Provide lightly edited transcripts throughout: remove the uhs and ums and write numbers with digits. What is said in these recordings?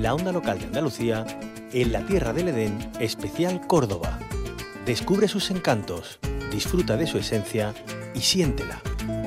la onda local de Andalucía, en la Tierra del Edén, especial Córdoba. Descubre sus encantos, disfruta de su esencia y siéntela.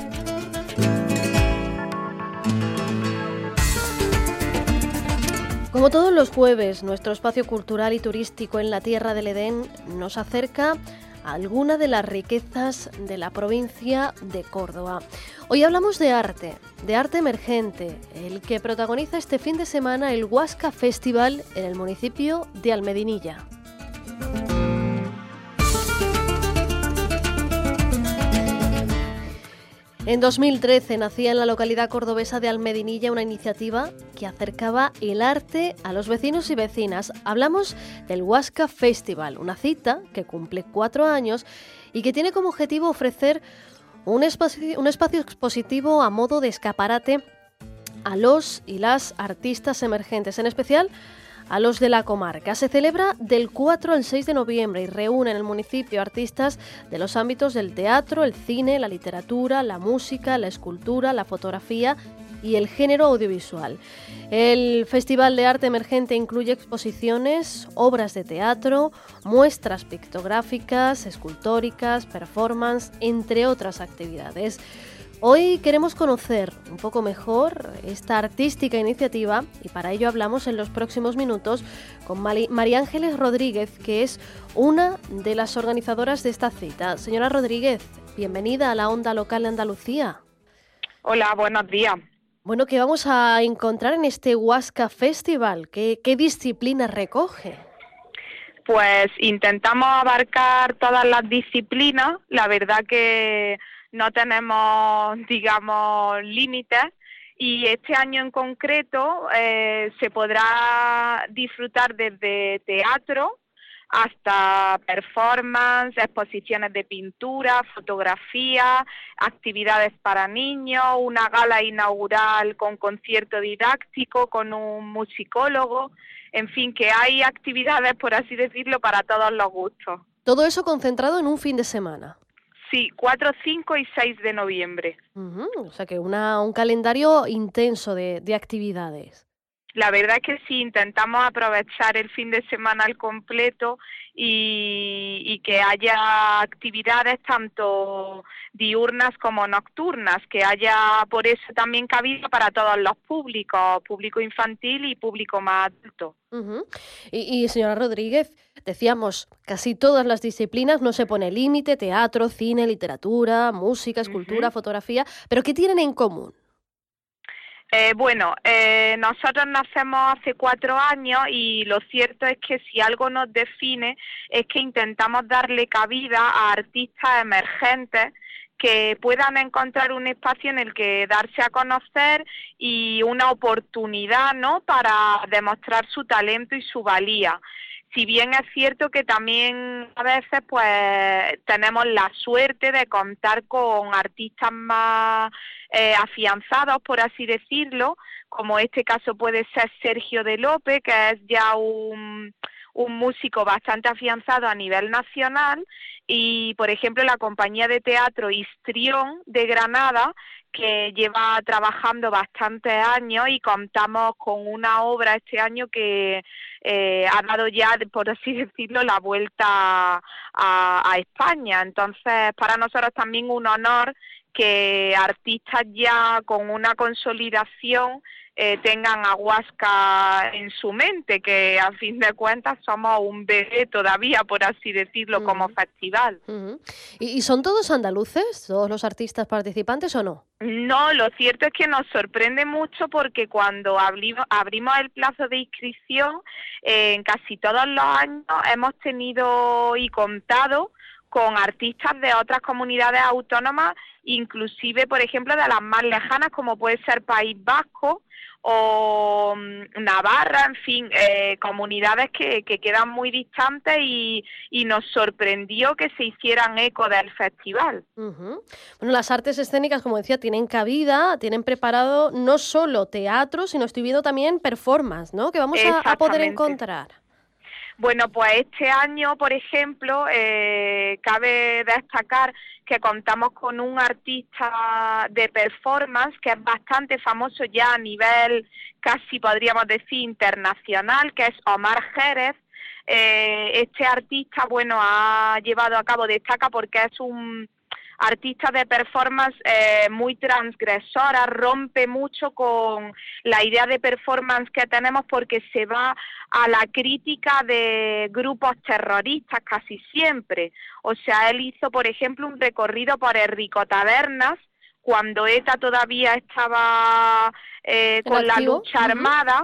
Como todos los jueves, nuestro espacio cultural y turístico en la Tierra del Edén nos acerca a alguna de las riquezas de la provincia de Córdoba. Hoy hablamos de arte emergente, el que protagoniza este fin de semana el Huasca Festival en el municipio de Almedinilla. En 2013 nacía en la localidad cordobesa de Almedinilla una iniciativa que acercaba el arte a los vecinos y vecinas. Hablamos del Huasca Festival, una cita que cumple 4 años y que tiene como objetivo ofrecer un espacio expositivo a modo de escaparate a los y las artistas emergentes, en especial a los de la comarca. Se celebra del 4 al 6 de noviembre y reúne en el municipio artistas de los ámbitos del teatro, el cine, la literatura, la música, la escultura, la fotografía y el género audiovisual. El Festival de Arte Emergente incluye exposiciones, obras de teatro, muestras pictográficas, escultóricas, performance, entre otras actividades. Hoy queremos conocer un poco mejor esta artística iniciativa y para ello hablamos en los próximos minutos con María Ángeles Rodríguez, que es una de las organizadoras de esta cita. Señora Rodríguez, bienvenida a la onda local de Andalucía. Hola, buenos días. Bueno, ¿qué vamos a encontrar en este Huasca Festival? ¿Qué disciplinas recoge? Pues intentamos abarcar todas las disciplinas. La verdad que no tenemos, digamos, límites y este año en concreto se podrá disfrutar desde teatro hasta performance, exposiciones de pintura, fotografía, actividades para niños, una gala inaugural con concierto didáctico, con un musicólogo, en fin, que hay actividades, por así decirlo, para todos los gustos. Todo eso concentrado en un fin de semana. Sí, 4, 5 y 6 de noviembre. O sea que un calendario intenso de actividades. La verdad es que sí, intentamos aprovechar el fin de semana al completo y que haya actividades tanto diurnas como nocturnas, que haya por eso también cabida para todos los públicos, público infantil y público más adulto. Y señora Rodríguez, decíamos, casi todas las disciplinas, no se pone límite, teatro, cine, literatura, música, escultura, fotografía, pero ¿qué tienen en común? Nosotros nacemos hace 4 años y lo cierto es que si algo nos define es que intentamos darle cabida a artistas emergentes que puedan encontrar un espacio en el que darse a conocer y una oportunidad, ¿no?, para demostrar su talento y su valía. Si bien es cierto que también a veces pues tenemos la suerte de contar con artistas más afianzados, por así decirlo, como este caso puede ser Sergio de López, que es ya un músico bastante afianzado a nivel nacional, y por ejemplo la compañía de teatro Histrión de Granada, que lleva trabajando bastantes años y contamos con una obra este año que ha dado ya, por así decirlo, la vuelta a España. Entonces, para nosotros también un honor que artistas ya con una consolidación tengan a Huasca en su mente, que a fin de cuentas somos un bebé todavía, por así decirlo, como festival. ¿Y son todos andaluces, todos los artistas participantes o no? No, lo cierto es que nos sorprende mucho porque cuando abrimos el plazo de inscripción, en casi todos los años hemos tenido y contado con artistas de otras comunidades autónomas, inclusive, por ejemplo, de las más lejanas, como puede ser País Vasco o Navarra, en fin, comunidades que quedan muy distantes y nos sorprendió que se hicieran eco del festival. Bueno, las artes escénicas, como decía, tienen cabida, tienen preparado no solo teatro, sino estoy viendo también performance, ¿no?, que vamos a poder encontrar. Bueno, pues este año, por ejemplo, cabe destacar que contamos con un artista de performance que es bastante famoso ya a nivel, casi podríamos decir, internacional, que es Omar Jerez. Este artista, bueno, ha llevado a cabo, destaca porque es un artista de performance muy transgresora, rompe mucho con la idea de performance que tenemos porque se va a la crítica de grupos terroristas casi siempre. O sea, él hizo, por ejemplo, un recorrido por el Rico Tabernas, cuando ETA todavía estaba con la lucha armada,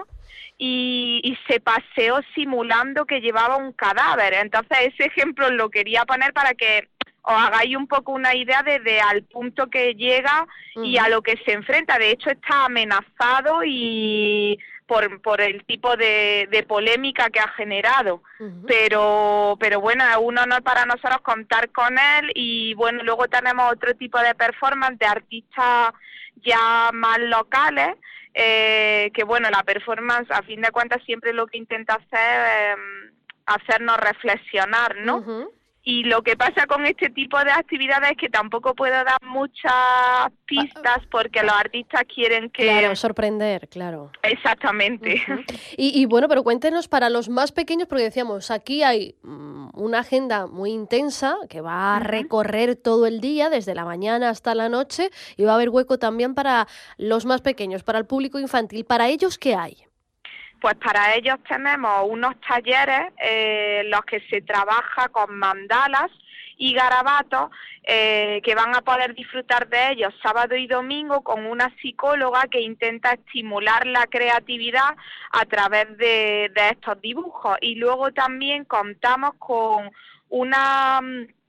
y se paseó simulando que llevaba un cadáver. Entonces ese ejemplo lo quería poner para que os hagáis un poco una idea de al punto que llega y a lo que se enfrenta. De hecho está amenazado y por el tipo de polémica que ha generado. Pero bueno, es un honor para nosotros contar con él. Y bueno, luego tenemos otro tipo de performance de artistas ya más locales, que bueno, la performance a fin de cuentas siempre lo que intenta hacer es hacernos reflexionar, ¿no? Y lo que pasa con este tipo de actividades es que tampoco puedo dar muchas pistas porque los artistas quieren que... Claro, sorprender, claro. Exactamente. Y bueno, pero cuéntenos para los más pequeños, porque decíamos, aquí hay una agenda muy intensa que va a recorrer todo el día, desde la mañana hasta la noche, y va a haber hueco también para los más pequeños, para el público infantil. ¿Para ellos qué hay? Pues para ellos tenemos unos talleres los que se trabaja con mandalas y garabatos que van a poder disfrutar de ellos sábado y domingo con una psicóloga que intenta estimular la creatividad a través de estos dibujos. Y luego también contamos con una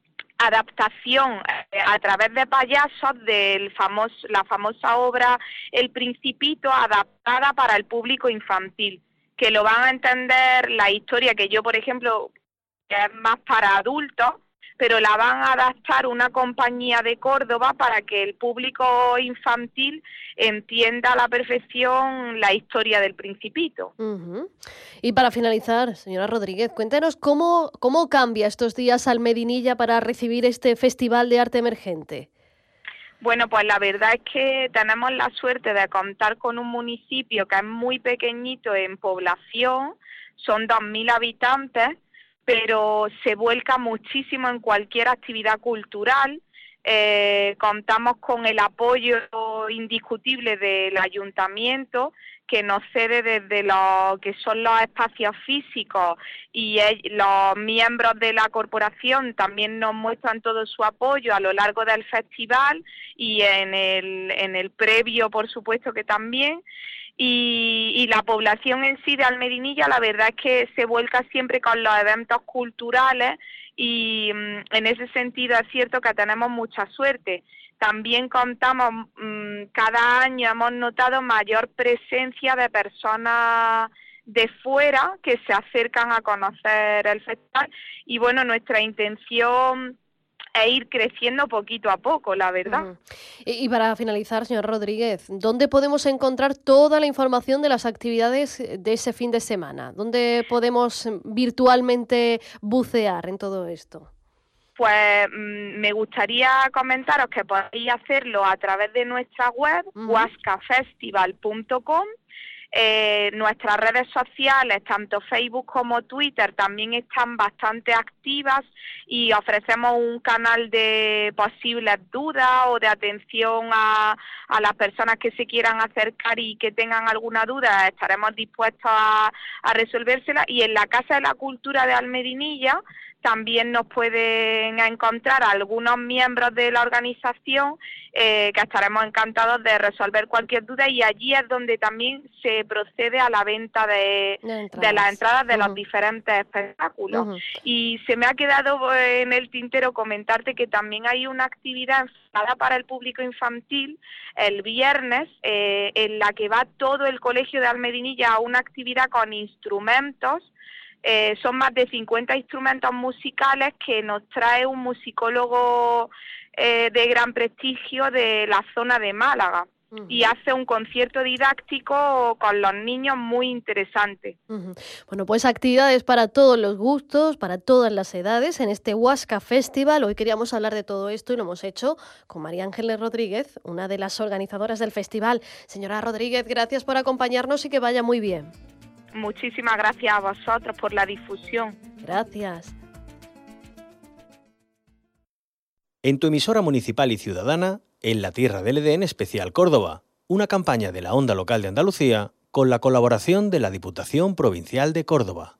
adaptación a través de payasos de la famosa obra El Principito, adaptada para el público infantil, que lo van a entender la historia, que yo, por ejemplo, que es más para adultos, pero la van a adaptar una compañía de Córdoba para que el público infantil entienda a la perfección la historia del Principito. Y para finalizar, señora Rodríguez, cuéntenos cómo cambia estos días Almedinilla para recibir este Festival de Arte Emergente. Bueno, pues la verdad es que tenemos la suerte de contar con un municipio que es muy pequeñito en población, son 2.000 habitantes, pero se vuelca muchísimo en cualquier actividad cultural. Contamos con el apoyo indiscutible del ayuntamiento, que nos cede desde lo que son los espacios físicos, y los miembros de la corporación también nos muestran todo su apoyo a lo largo del festival y en el previo, por supuesto que también. Y la población en sí de Almedinilla, la verdad es que se vuelca siempre con los eventos culturales y en ese sentido es cierto que tenemos mucha suerte. También contamos, cada año hemos notado mayor presencia de personas de fuera que se acercan a conocer el festival y bueno, nuestra intención es ir creciendo poquito a poco, la verdad. Y para finalizar, señor Rodríguez, ¿dónde podemos encontrar toda la información de las actividades de ese fin de semana? ¿Dónde podemos virtualmente bucear en todo esto? Pues me gustaría comentaros que podéis hacerlo a través de nuestra web, huascafestival.com. Nuestras redes sociales, tanto Facebook como Twitter, también están bastante activas y ofrecemos un canal de posibles dudas o de atención a las personas que se quieran acercar y que tengan alguna duda. Estaremos dispuestos a resolvérsela. Y en la Casa de la Cultura de Almedinilla también nos pueden encontrar algunos miembros de la organización que estaremos encantados de resolver cualquier duda, y allí es donde también se procede a la venta de las entradas de los diferentes espectáculos. Y se me ha quedado en el tintero comentarte que también hay una actividad enfocada para el público infantil el viernes, en la que va todo el colegio de Almedinilla a una actividad con instrumentos. Son más de 50 instrumentos musicales que nos trae un musicólogo de gran prestigio de la zona de Málaga. y hace un concierto didáctico con los niños muy interesante. Bueno, pues actividades para todos los gustos, para todas las edades en este Huasca Festival. Hoy queríamos hablar de todo esto y lo hemos hecho con María Ángeles Rodríguez, una de las organizadoras del festival. Señora Rodríguez, gracias por acompañarnos y que vaya muy bien. Muchísimas gracias a vosotros por la difusión. Gracias. En tu emisora municipal y ciudadana, En la Tierra del Edén Especial Córdoba, una campaña de la Onda Local de Andalucía con la colaboración de la Diputación Provincial de Córdoba.